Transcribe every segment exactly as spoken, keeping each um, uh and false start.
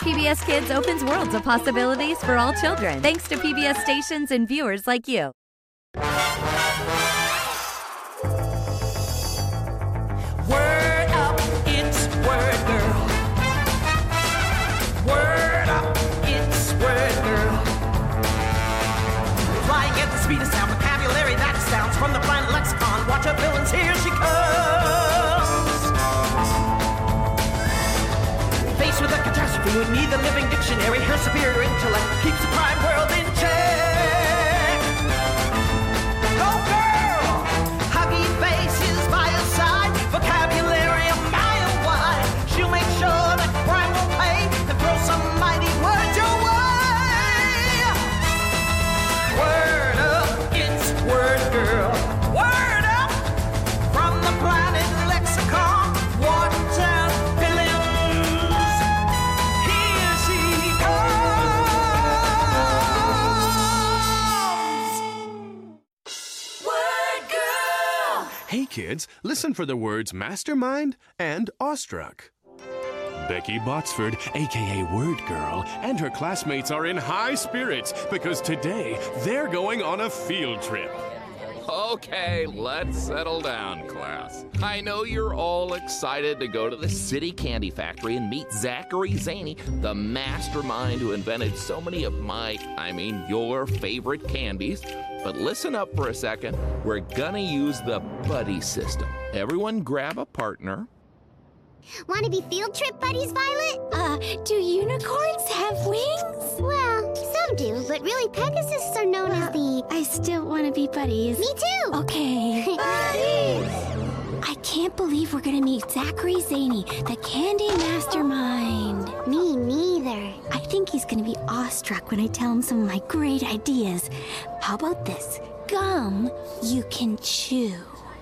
P B S Kids opens worlds of possibilities for all children, thanks to P B S stations and viewers like you. Word up, it's Word Girl. Word up, it's Word Girl. Flying at the speed of sound, vocabulary that astounds from the planet lexicon. Watch her villains, here she comes. Faced with a catastrophe, we need the living dictionary. Her superior intellect keeps the crime world in check. Go girl! Huggy faces by her side, vocabulary a mile wide. She'll make sure that crime will pay and throw some mighty words your way. Word up, it's Word Girl. Word up from the planet lexicon. Water billions. Here she comes. Word Girl. Hey kids, listen for the words mastermind and awestruck. Becky Botsford, aka Word Girl, and her classmates are in high spirits because today they're going on a field trip. Okay, let's settle down, class. I know you're all excited to go to the City Candy Factory and meet Zachary Zaney, the mastermind who invented so many of my, I mean, your favorite candies. But listen up for a second. We're gonna use the buddy system. Everyone grab a partner. Want to be field trip buddies, Violet? Uh, do unicorns have wings? Well, some do, but really Pegasuses are known as the... I still want to be buddies. Me too! Okay. Buddies! I can't believe we're gonna meet Zachary Zaney, the candy mastermind. Me neither. I think he's gonna be awestruck when I tell him some of my great ideas. How about this? Gum you can chew.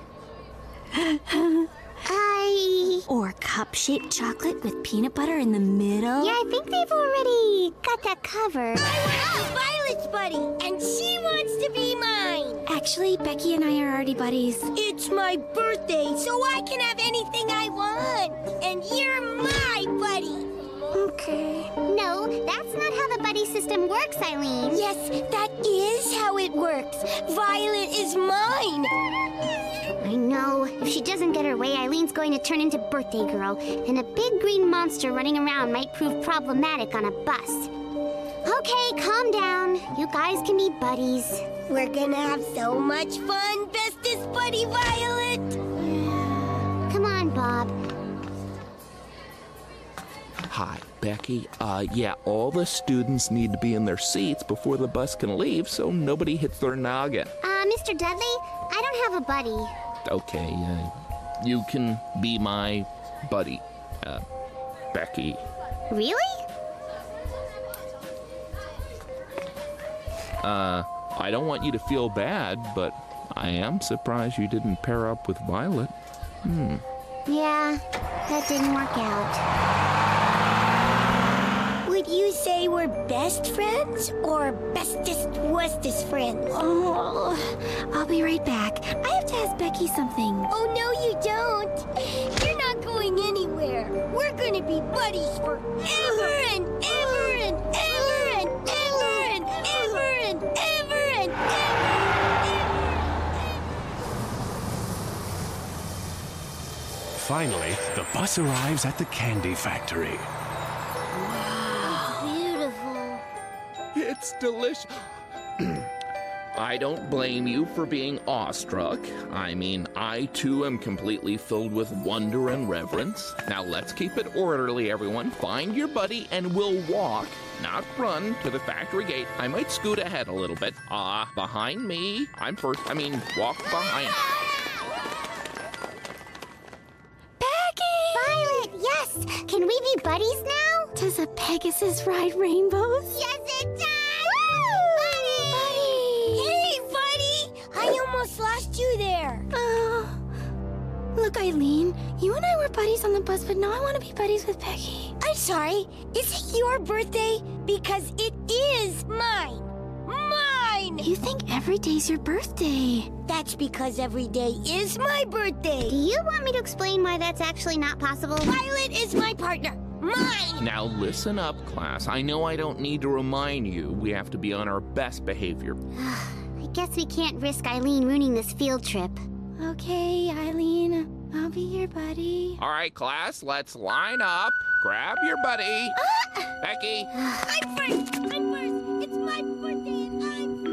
I... Or cup-shaped chocolate with peanut butter in the middle. Yeah, I think they've already got that covered. I want to be Violet's buddy, and she wants to be mine. Actually, Becky and I are already buddies. It's my birthday, so I can have anything I want. And you're my buddy. Okay. No, that's not how the buddy system works, Eileen. Yes, that is how it works. Violet is mine. I know. If she doesn't get her way, Eileen's going to turn into Birthday Girl, and a big green monster running around might prove problematic on a bus. Okay, calm down. You guys can be buddies. We're gonna have so much fun, bestest buddy Violet. Come on, Bob. Hi, Becky. Uh, yeah, all the students need to be in their seats before the bus can leave so nobody hits their noggin. Uh, Mister Dudley, I don't have a buddy. Okay, uh, you can be my buddy, uh, Becky. Really? Uh, I don't want you to feel bad, but I am surprised you didn't pair up with Violet. Hmm. Yeah, that didn't work out. Would you say we're best friends or bestest westest friends? Oh, I'll be right back. I have to ask Becky something. Oh, no, you don't. You're not going anywhere. We're going to be buddies forever and ever and ever and ever and ever and ever and ever. Finally, the bus arrives at the candy factory. It's delicious. I don't blame you for being awestruck. I mean, I too am completely filled with wonder and reverence. Now let's keep it orderly, everyone. Find your buddy and we'll walk, not run, to the factory gate. I might scoot ahead a little bit. Ah, uh, behind me. I'm first. I mean, walk behind. Becky! Violet, yes! Can we be buddies now? Does a Pegasus ride rainbows? Yes, it does! Hey, buddy! I almost lost you there. Oh. Look, Eileen, you and I were buddies on the bus, but now I want to be buddies with Becky. I'm sorry. Is it your birthday? Because it is mine. Mine! You think every day's your birthday. That's because every day is my birthday. Do you want me to explain why that's actually not possible? Violet is my partner. Mine! Now listen up, class. I know I don't need to remind you we have to be on our best behavior. I guess we can't risk Eileen ruining this field trip. Okay, Eileen. I'll be your buddy. All right, class, let's line up. Grab your buddy. Becky. I'm first! I'm first! It's my birthday and I'm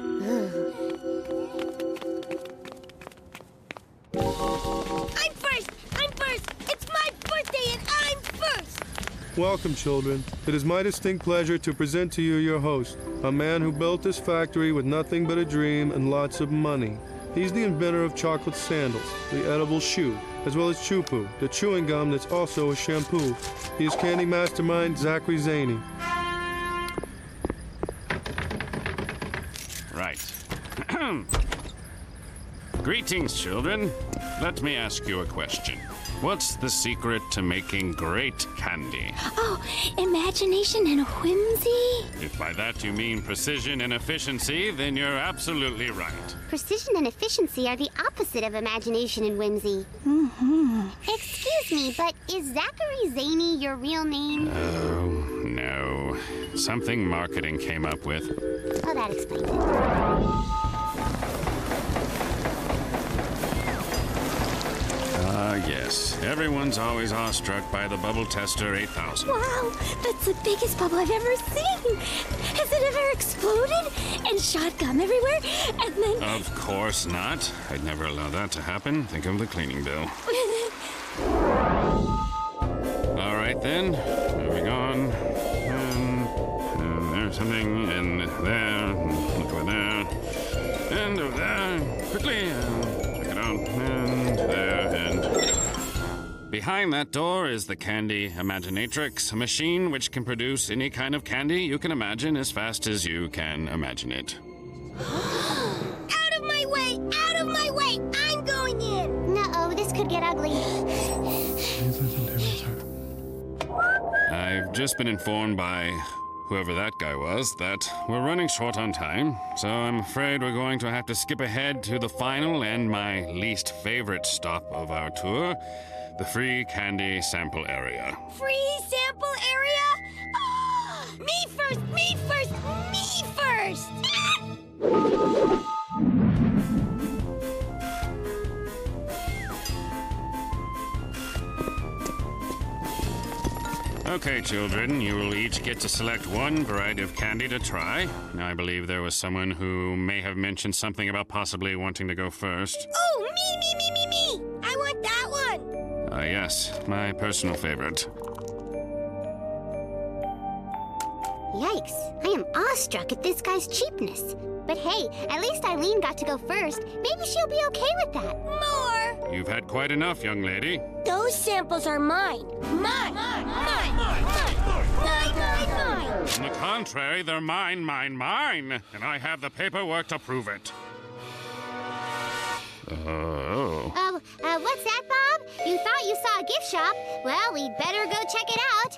first! I'm first! I'm first! It's my birthday and I'm first! Welcome, children. It is my distinct pleasure to present to you your host, a man who built this factory with nothing but a dream and lots of money. He's the inventor of chocolate sandals, the edible shoe, as well as Chew Poo, the chewing gum that's also a shampoo. He is candy mastermind Zachary Zaney. Right. Greetings, children. Let me ask you a question. What's the secret to making great candy? Oh, imagination and whimsy? If by that you mean precision and efficiency, then you're absolutely right. Precision and efficiency are the opposite of imagination and whimsy. Mm-hmm. Excuse me, but is Zachary Zaney your real name? Oh, no. Something marketing came up with. Oh, that explains it. Ah, yes. Everyone's always awestruck by the Bubble Tester eight thousand. Wow, that's the biggest bubble I've ever seen. Has it ever exploded and shot gum everywhere? And then... Of course not. I'd never allow that to happen. Think of the cleaning bill. All right, then. Moving on. And, and there's something, and there, and over there, and over there. Quickly, and check it out, and there, and... Behind that door is the Candy Imaginatrix, a machine which can produce any kind of candy you can imagine as fast as you can imagine it. Out of my way! Out of my way! I'm going in! No-oh, this could get ugly. I've just been informed by whoever that guy was that we're running short on time, so I'm afraid we're going to have to skip ahead to the final and my least favorite stop of our tour, the free candy sample area. Free sample area? Oh, me first! Me first! Me first! Okay, children, you will each get to select one variety of candy to try. Now, I believe there was someone who may have mentioned something about possibly wanting to go first. Oh, me, me, me, me, me! I want that one! Ah, uh, yes, my personal favorite. Yikes, I am awestruck at this guy's cheapness. But hey, at least Eileen got to go first. Maybe she'll be okay with that. More! You've had quite enough, young lady. Those samples are mine. Mine! Mine! Mine! Mine! Mine! Mine! Mine! On the contrary, they're mine, mine, mine. And I have the paperwork to prove it. Oh. Oh, uh, what's that, Bob? You thought you saw a gift shop? Well, we'd better go check it out.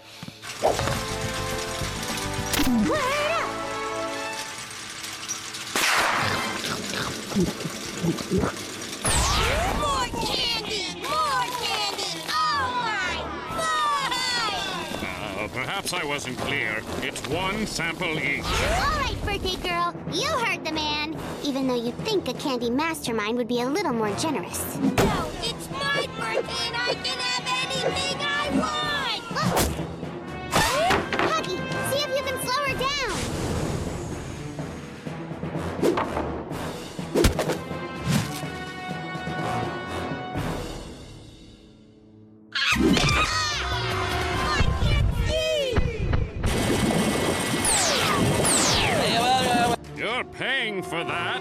Word up! More candy! More candy! Oh my! Mine! Uh, perhaps I wasn't clear. It's one sample each. All right, birthday girl, you heard the man. Even though you'd think a candy mastermind would be a little more generous. No, it's my birthday and I can have anything I want! Oh. Huggy, see if you can slow her down. You're paying for that.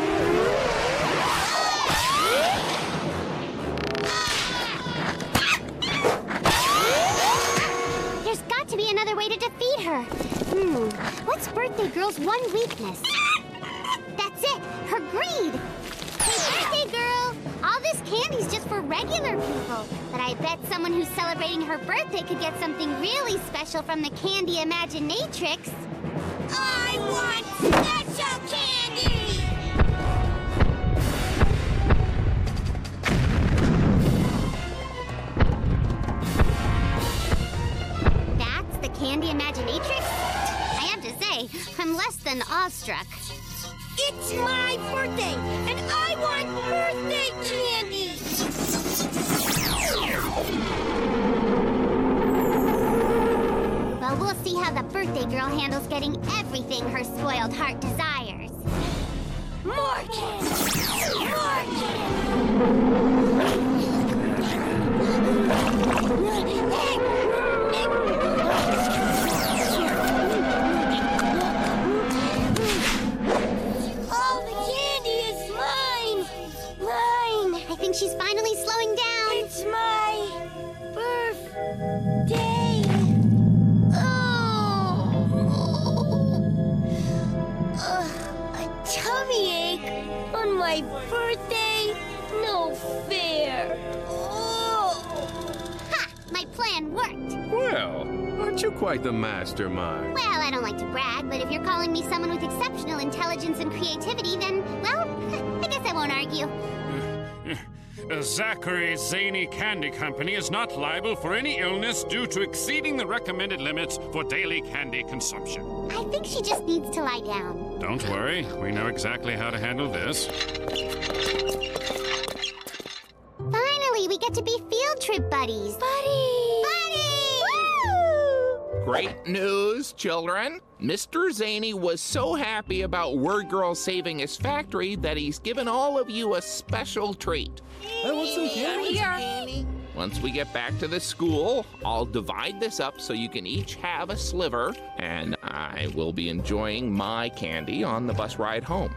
There's got to be another way to defeat her. Hmm, what's birthday girl's one weakness? That's it, her greed. Hey, birthday girl, all this candy's just for regular people. But I bet someone who's celebrating her birthday could get something really special from the Candy Imaginatrix. I want special candy! Imaginatrix? I have to say, I'm less than awestruck. It's my birthday, and I want birthday candy! Well, we'll see how the birthday girl handles getting everything her spoiled heart desires. More candy! More All the candy is mine! Mine! I think she's finally slowing down. It's my birthday! Tummy ache on my birthday? No fair. Oh. Ha! My plan worked. Well, aren't you quite the mastermind? Well, I don't like to brag, but if you're calling me someone with exceptional intelligence and creativity, then, well, I guess I won't argue. Zachary Zany Candy Company is not liable for any illness due to exceeding the recommended limits for daily candy consumption. I think she just needs to lie down. Don't worry, we know exactly how to handle this. Finally, we get to be field trip buddies. Buddies! Buddies! Woo! Great news, children. Mister Zany was so happy about Word Girl saving his factory that he's given all of you a special treat. I want some candy. Once we get back to the school, I'll divide this up so you can each have a sliver, and I will be enjoying my candy on the bus ride home.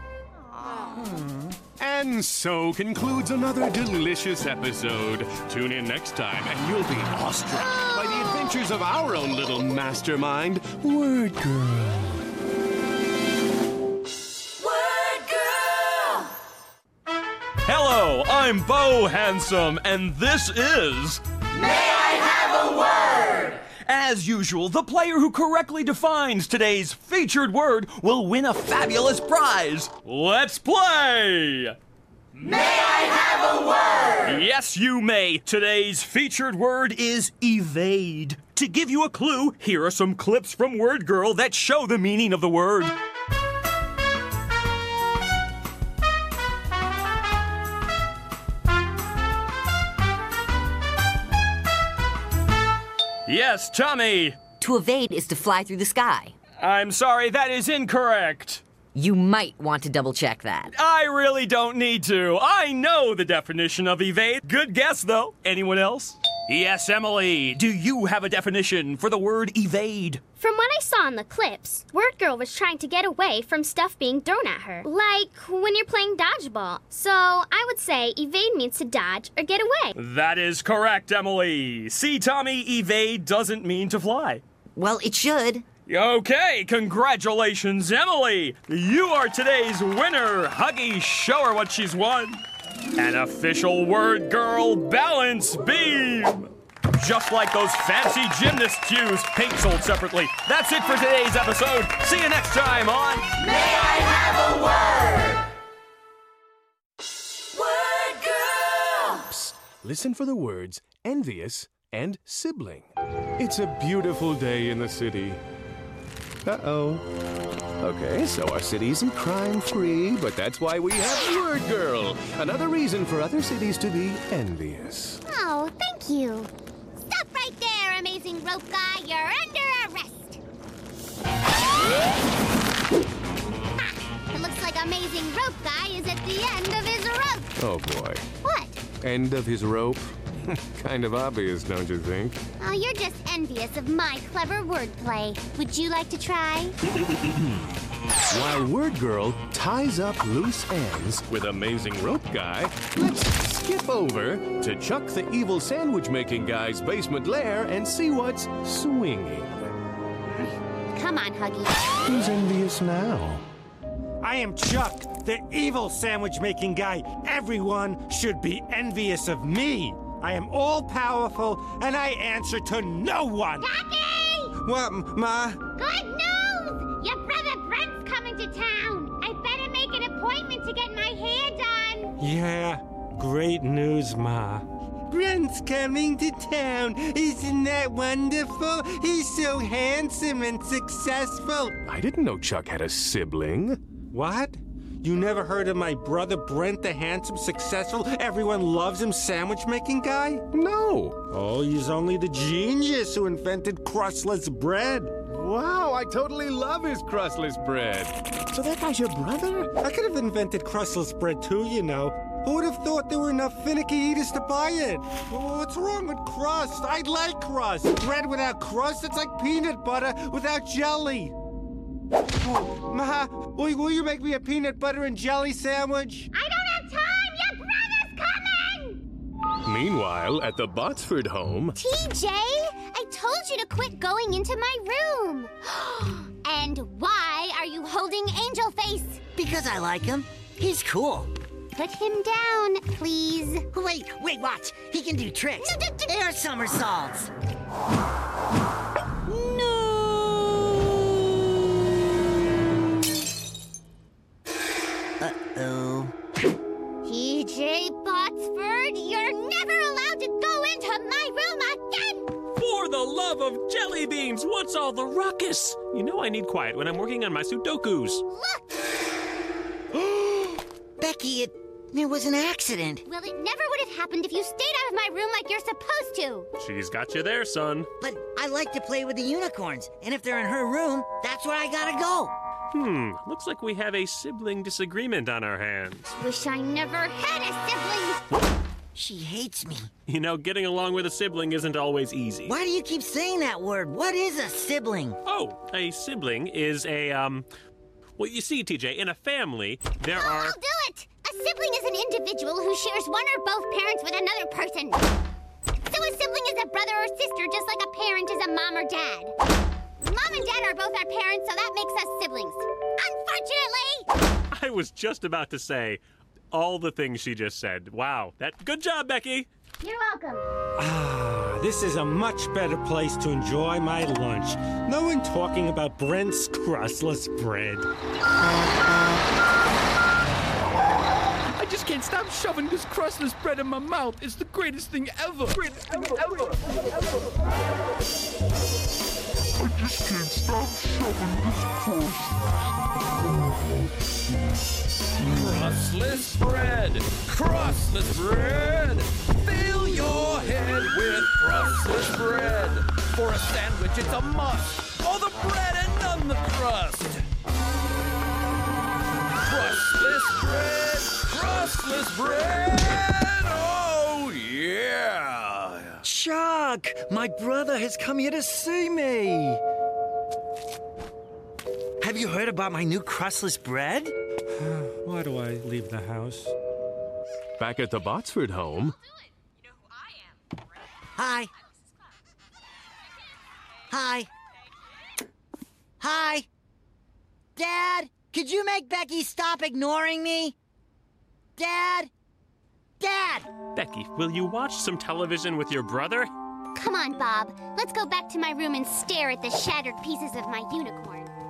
And so concludes another delicious episode. Tune in next time and you'll be awestruck by the adventures of our own little mastermind, Word Girl. Hello, I'm Bo Handsome, and this is... May I have a word? As usual, the player who correctly defines today's featured word will win a fabulous prize. Let's play! May I have a word? Yes, you may. Today's featured word is evade. To give you a clue, here are some clips from Word Girl that show the meaning of the word. Yes, Tommy. To evade is to fly through the sky. I'm sorry, that is incorrect. You might want to double check that. I really don't need to. I know the definition of evade. Good guess, though. Anyone else? Yes, Emily. Do you have a definition for the word evade? From what I saw in the clips, Word Girl was trying to get away from stuff being thrown at her. Like when you're playing dodgeball. So I would say evade means to dodge or get away. That is correct, Emily. See, Tommy, evade doesn't mean to fly. Well, it should. Okay, congratulations, Emily. You are today's winner. Huggy, show her what she's won. An official Word Girl balance beam. Just like those fancy gymnasts use, paint sold separately. That's it for today's episode. See you next time on May I Have a Word? Word Girl! Psst, listen for the words envious and sibling. It's a beautiful day in the city. Uh-oh. Okay, so our city isn't crime-free, but that's why we have Word Girl. Another reason for other cities to be envious. Oh, thank you. Stop right there, amazing rope guy. You're under arrest. Ha! It looks like amazing rope guy is at the end of his rope. Oh, boy. What? End of his rope? Kind of obvious, don't you think? Oh, you're just envious of my clever wordplay. Would you like to try? While Word Girl ties up loose ends with amazing rope guy, let's skip over to Chuck the evil sandwich-making guy's basement lair and see what's swinging. Come on, Huggy. Who's envious now? I am Chuck, the evil sandwich-making guy. Everyone should be envious of me. I am all-powerful, and I answer to no one. Daddy! What, Ma? Good news! Your brother Brent's coming to town. I better make an appointment to get my hair done. Yeah, great news, Ma. Brent's coming to town. Isn't that wonderful? He's so handsome and successful. I didn't know Chuck had a sibling. What? You never heard of my brother Brent, the handsome, successful, everyone loves him sandwich-making guy? No. Oh, he's only the genius who invented crustless bread. Wow, I totally love his crustless bread. So that guy's your brother? I could have invented crustless bread too, you know. Who would have thought there were enough finicky eaters to buy it? Oh, what's wrong with crust? I like crust. Bread without crust, it's like peanut butter without jelly. Oh, Ma, will, will you make me a peanut butter and jelly sandwich? I don't have time! Your brother's coming! Meanwhile, at the Botsford home... T J, I told you to quit going into my room. And why are you holding Angel Face? Because I like him. He's cool. Put him down, please. Wait, wait, watch. He can do tricks. Air somersaults. No! Uh-oh. T J Botsford, you're never allowed to go into my room again! For the love of jelly beans, what's all the ruckus? You know I need quiet when I'm working on my Sudokus. Look! Becky, it, it was an accident. Well, it never would have happened if you stayed out of my room like you're supposed to. She's got you there, son. But I like to play with the unicorns, and if they're in her room, that's where I gotta go. Hmm, looks like we have a sibling disagreement on our hands. Wish I never had a sibling. She hates me. You know, getting along with a sibling isn't always easy. Why do you keep saying that word? What is a sibling? Oh, a sibling is a, um... Well, you see, T J, in a family, there oh, are... I'll do it! A sibling is an individual who shares one or both parents with another person. So a sibling is a brother or sister, just like a parent is a mom or dad. Mom and Dad are both our parents, so that makes us siblings. Unfortunately! I was just about to say all the things she just said. Wow. That good job, Becky. You're welcome. Ah, this is a much better place to enjoy my lunch. No one talking about Brent's crustless bread. I just can't stop shoving this crustless bread in my mouth. It's the greatest thing ever. Greatest thing ever. I just can't stop shoving this crust. Crustless bread, crustless bread. Fill your head with crustless bread. For a sandwich, it's a must. All the bread and none the crust. Crustless bread, crustless bread. Oh, yeah. Chuck, my brother has come here to see me. Have you heard about my new crustless bread? Why do I leave the house? Back at the Botsford home... Hi. Hi. Hi. Dad, could you make Becky stop ignoring me? Dad? Dad! Becky, will you watch some television with your brother? Come on, Bob. Let's go back to my room and stare at the shattered pieces of my unicorn.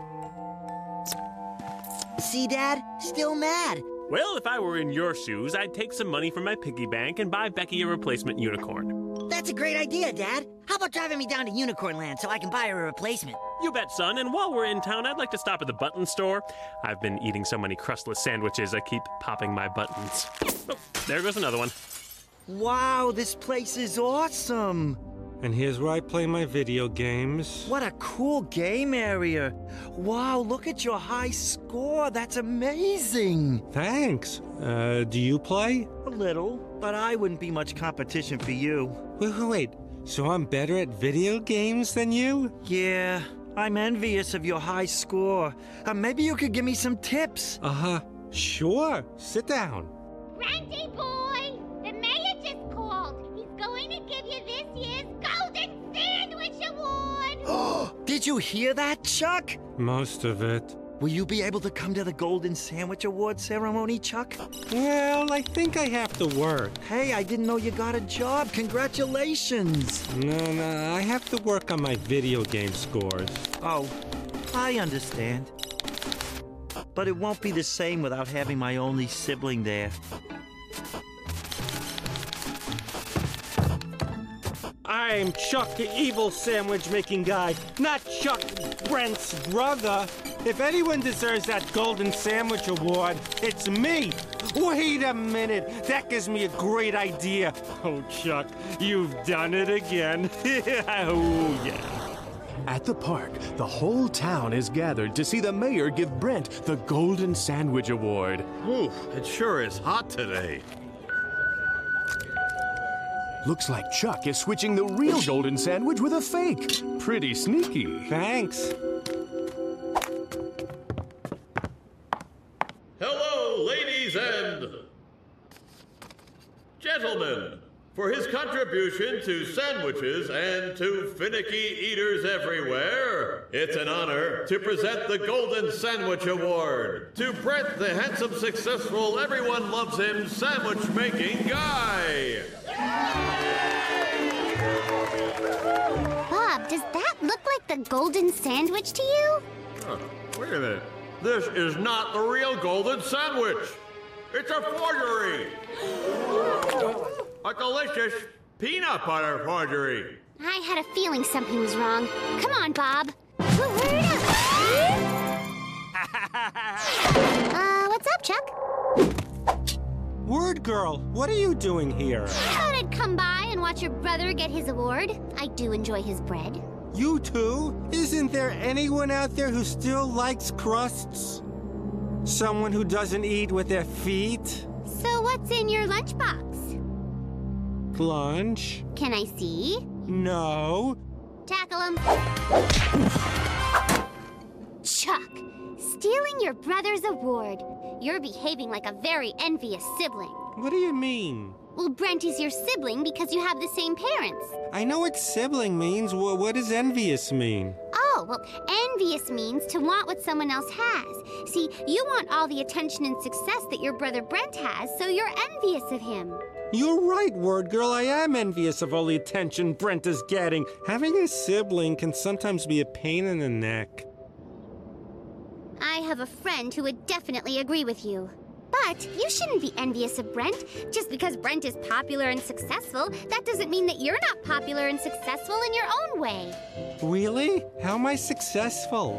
See, Dad? Still mad. Well, if I were in your shoes, I'd take some money from my piggy bank and buy Becky a replacement unicorn. That's a great idea, Dad. How about driving me down to Unicorn Land so I can buy her a replacement? You bet, son. And while we're in town, I'd like to stop at the button store. I've been eating so many crustless sandwiches, I keep popping my buttons. Oh, there goes another one. Wow, this place is awesome. And here's where I play my video games. What a cool game area. Wow, look at your high score. That's amazing. Thanks. Uh, do you play? A little, but I wouldn't be much competition for you. Wait, wait, wait. So I'm better at video games than you? Yeah, I'm envious of your high score. Uh, maybe you could give me some tips. Uh-huh. Sure. Sit down. Ranty boy, the mayor just called. He's going to give you this year's Golden Sandwich Award. Did you hear that, Chuck? Most of it. Will you be able to come to the Golden Sandwich Award ceremony, Chuck? Well, I think I have to work. Hey, I didn't know you got a job. Congratulations. No, no, I have to work on my video game scores. Oh, I understand. But it won't be the same without having my only sibling there. I'm Chuck, the evil sandwich-making guy, not Chuck, Brent's brother. If anyone deserves that Golden Sandwich Award, it's me. Wait a minute. That gives me a great idea. Oh, Chuck, you've done it again. Oh, yeah. At the park, the whole town is gathered to see the mayor give Brent the Golden Sandwich Award. Ooh, it sure is hot today. Looks like Chuck is switching the real golden sandwich with a fake. Pretty sneaky. Thanks. Hello, ladies and gentlemen. For his contribution to sandwiches and to finicky eaters everywhere, it's an honor to present the Golden Sandwich Award to Brent, the handsome, successful, everyone loves him sandwich-making guy. Bob, does that look like the Golden Sandwich to you? Huh, wait a minute. This is not the real Golden Sandwich. It's a forgery. A delicious peanut butter forgery. I had a feeling something was wrong. Come on, Bob. uh, what's up, Chuck? Word Girl, what are you doing here? I thought I'd come by and watch your brother get his award. I do enjoy his bread. You too? Isn't there anyone out there who still likes crusts? Someone who doesn't eat with their feet? So what's in your lunchbox? Lunch? Can I see? No. Tackle him. Chuck, stealing your brother's award. You're behaving like a very envious sibling. What do you mean? Well, Brent is your sibling because you have the same parents. I know what sibling means. Well, what does envious mean? Oh, well, envious means to want what someone else has. See, you want all the attention and success that your brother Brent has, so you're envious of him. You're right, Word Girl. I am envious of all the attention Brent is getting. Having a sibling can sometimes be a pain in the neck. I have a friend who would definitely agree with you. But you shouldn't be envious of Brent. Just because Brent is popular and successful, that doesn't mean that you're not popular and successful in your own way. Really? How am I successful?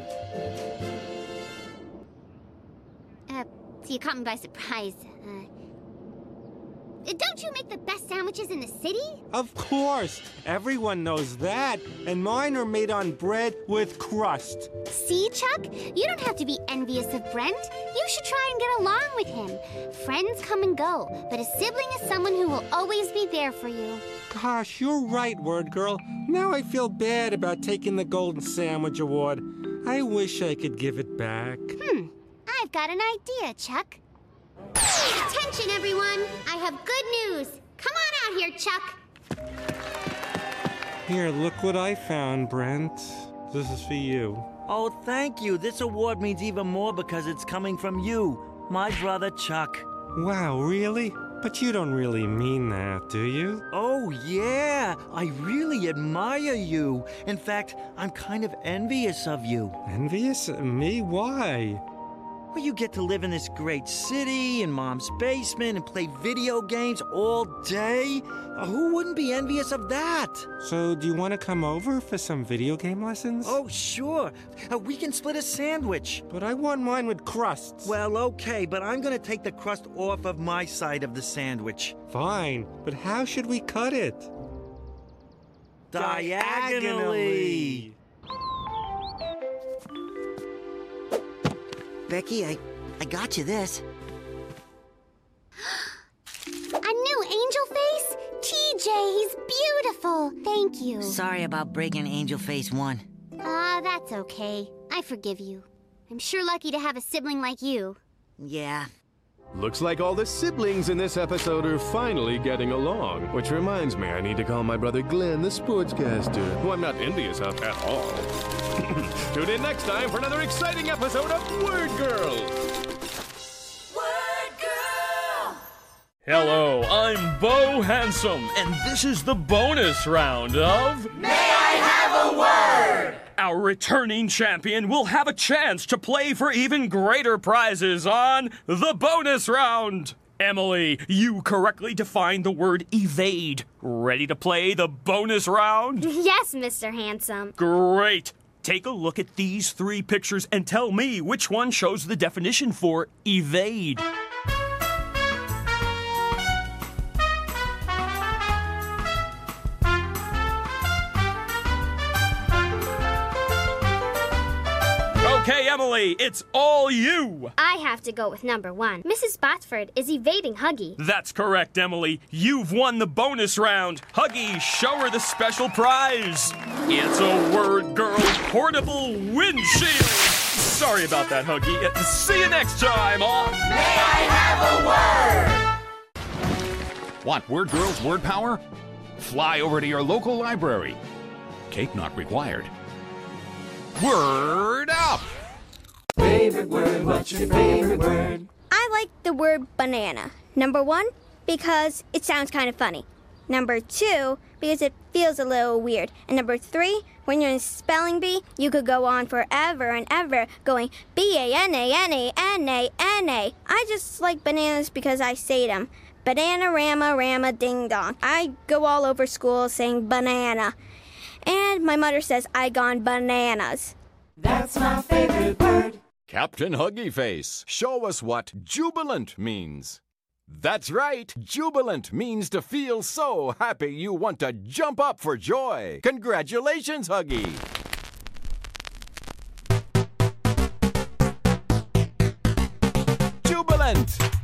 Uh, so you caught me by surprise. Uh, don't you make the best sandwiches in the city? Of course. Everyone knows that. And mine are made on bread with crust. See, Chuck? You don't have to be envious of Brent. You should try and get along with him. Friends come and go, but a sibling is someone who will always be there for you. Gosh, you're right, Word Girl. Now I feel bad about taking the Golden Sandwich Award. I wish I could give it back. Hmm. I've got an idea, Chuck. Attention, everyone! I have good news. Come on out here, Chuck. Here, look what I found, Brent. This is for you. Oh, thank you. This award means even more because it's coming from you, my brother Chuck. Wow, really? But you don't really mean that, do you? Oh, yeah. I really admire you. In fact, I'm kind of envious of you. Envious of me? Why? Well, you get to live in this great city, in Mom's basement, and play video games all day. Uh, who wouldn't be envious of that? So, do you want to come over for some video game lessons? Oh, sure. Uh, we can split a sandwich. But I want mine with crusts. Well, okay, but I'm going to take the crust off of my side of the sandwich. Fine, but how should we cut it? Diagonally. Becky, I, I got you this. A new angel face? T J, he's beautiful. Thank you. Sorry about breaking Angel Face one. Ah, uh, that's okay. I forgive you. I'm sure lucky to have a sibling like you. Yeah. Looks like all the siblings in this episode are finally getting along. Which reminds me, I need to call my brother Glenn, the sportscaster, who I'm not envious of at all. Tune in next time for another exciting episode of Word Girl! Word Girl! Hello, I'm Bo Handsome, and this is the bonus round of... May I have a word? Our returning champion will have a chance to play for even greater prizes on the bonus round. Emily, you correctly defined the word evade. Ready to play the bonus round? Yes, Mister Handsome. Great. Take a look at these three pictures and tell me which one shows the definition for evade. Okay, Emily, it's all you. I have to go with number one. Missus Botsford is evading Huggy. That's correct, Emily. You've won the bonus round. Huggy, show her the special prize. It's a Word Girl portable windshield. Sorry about that, Huggy. See you next time on May I have a word? Want Word Girl's word power? Fly over to your local library. Cape not required. Word up! Favorite word, what's your favorite word? I like the word banana. Number one, because it sounds kind of funny. Number two, because it feels a little weird. And number three, when you're in spelling bee, you could go on forever and ever going B A N A N A N A N A. I just like bananas because I say them. Banana, rama, rama, ding dong. I go all over school saying banana. And my mother says I gone bananas. That's my favorite word. Captain Huggy Face, show us what jubilant means. That's right, jubilant means to feel so happy you want to jump up for joy. Congratulations, Huggy. Jubilant!